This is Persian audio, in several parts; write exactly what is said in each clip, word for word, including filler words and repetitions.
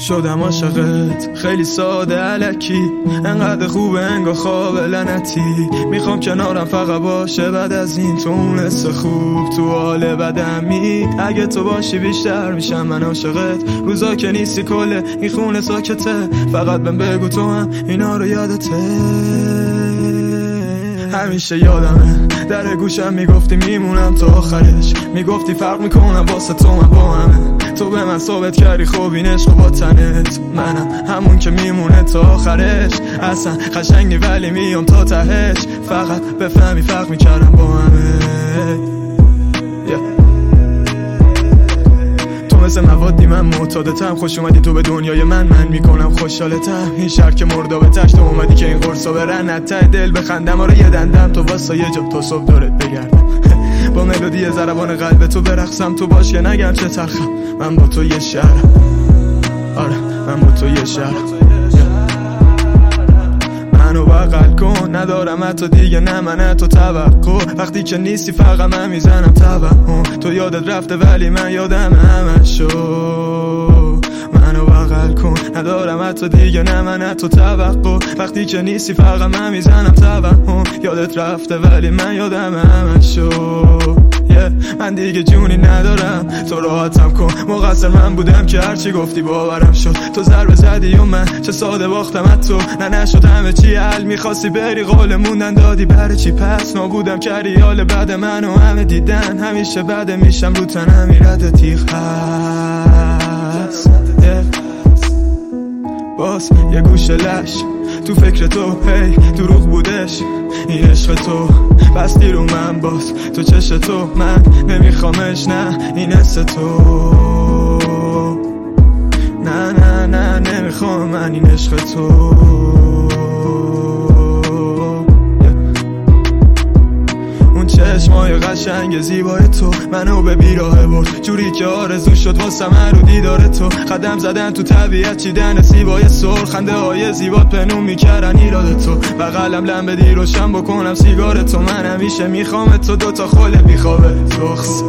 شدم عاشقت خیلی ساده الکی، انقدر خوبه انگار خواب لعنتی. میخوام کنارم فقط باشه بعد از این، تو اون حس خوب تو حال بدمی. اگه تو باشی بیشتر میشم من عاشقت، روزا که نیستی کله این خونه ساکته. فقط بهم بگو تو هم اینا رو یادته. همیشه یادمه در گوشم میگفتی میمونم تا آخرش، میگفتی فرق میکنم واسه تو من با همه. تو به من ثابت کردی خوب این عشق با تنت، منم همون که میمونه تا آخرش. اصلا قشنگ نی ولی میام تا تهش، فقط بفهمی فرق میکردم با همه. yeah. مثل موادی من معتادتم، خوش اومدی تو به دنیای من، من میکنم خوشحالتم. این شهر که مردابتش تو اومدی که این قرصا برن ته دل بخندم. آره یه دندم تو واسه یه جا تا صبح دارت بگردم با ملودی ضربان قلب تو برقصم. تو باش که نگم چه تلخم، من با تو یه شهرم. آره من با تو یه شهرم. منو بغل کن ندارم حتی دیگه نه من تو توقع. وقتی که نیستی فقط من میزنم توهم. تو یادت رفته ولی من یادم همه شو. منو بغل کن ندارم حتی دیگه نه من تو توقع. وقتی که نیستی فقط من میزنم توهم. یادت رفته ولی من یادم همه شو. yeah. من دیگه جونی ندارم تو راحتم کن. مقصر من بودم که هرچی گفتی باورم شد. تو ضربه زدی و من چه ساده باختم از تو. نه نشد همه چی حل، میخواستی بری قول موندن دادی برای چی پس. نابودم کردی حال بعد من و همه دیدن. همیشه بده میشم رو تنم میرد تیغ هست. yeah. باز یه گوشه لش تو فکر تو، هی دروغ بودش این عشق تو. بستی رو من باز تو چش تو، من نمیخوامش نه این حس تو. نه نه نه نمیخوام من این عشق تو. چشمای قشنگ زیبای تو منو به بیراه برد، جوری که آرزو شد واسه من رو دیدار تو. قدم زدن تو طبیعت چیدن سیبای سر، خنده های زیبات پنهون میکردن ایراد تو. بغلم لم بدی روشن بکنم سیگار تو. من همیشه میخوام تو، دوتا خله بیخوابه رخص.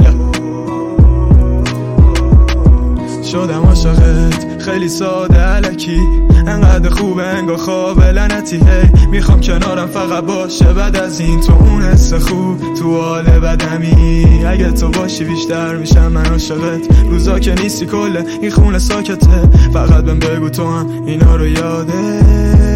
شدم عاشقت خیلی ساده الکی، انقدر خوبه انگار خواب لعنتی. هی میخوام کنارم فقط باشه بعد از این، تو اون حس خوب تو حال بدمی. اگه تو باشی بیشتر میشم من عاشقت، روزا که نیستی کله این خونه ساکته. فقط بهم بگو تو هم اینا رو یاده.